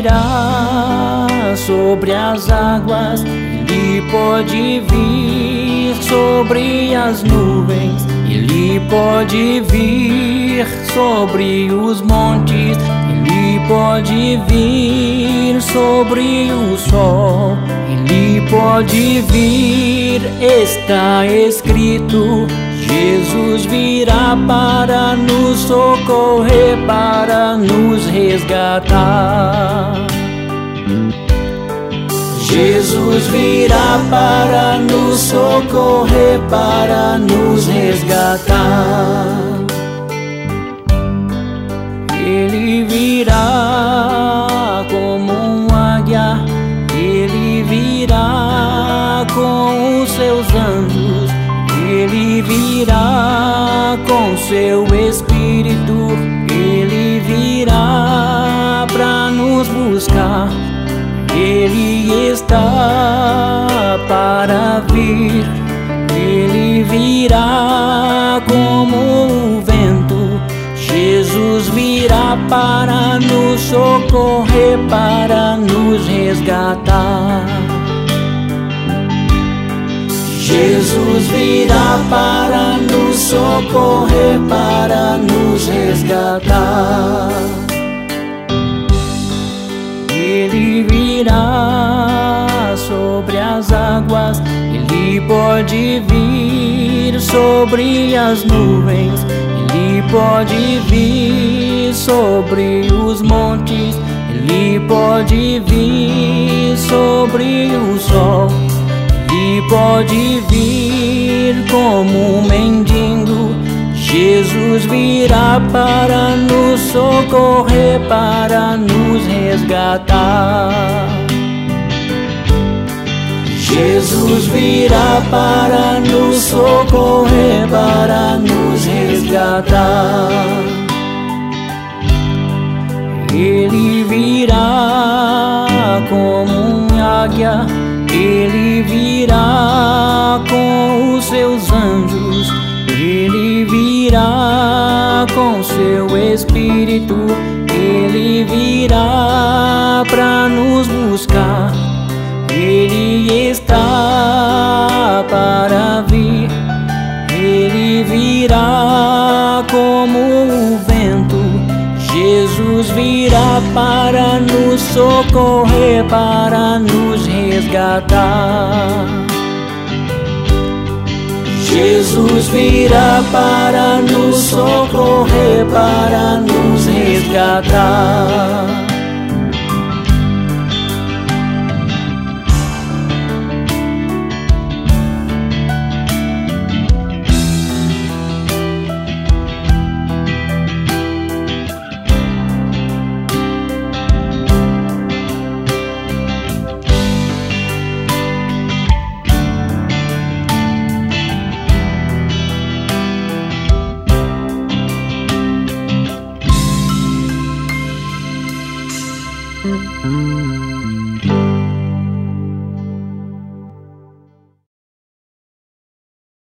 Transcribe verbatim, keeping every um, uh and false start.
virá sobre as águas, Ele pode vir sobre as nuvens, Ele pode vir sobre os montes, Ele pode vir sobre o sol, Ele pode vir, está escrito. Jesus virá para nos socorrer, para nos resgatar. Jesus virá para nos socorrer, para nos resgatar. Ele virá como um águia, Ele virá com os seus anjos, Ele virá com seu Espírito, Ele virá para nos buscar. Ele está para vir, Ele virá como o vento. Jesus virá para nos socorrer, para nos resgatar. Jesus virá para nos socorrer, para nos resgatar. Ele virá sobre as águas, Ele pode vir sobre as nuvens, Ele pode vir sobre os montes, Ele pode vir sobre o sol. Ele pode vir como um mendigo, Jesus virá para nos socorrer, para nos resgatar. Jesus virá para nos socorrer, para nos resgatar. Ele virá como um águia, Ele virá com os seus anjos, Ele virá com seu Espírito, Ele virá para nos buscar. Ele está para vir, Ele virá como o vento. Jesus virá para nos socorrer, para nos resgatar. Jesus virá para nos socorrer, para nos resgatar.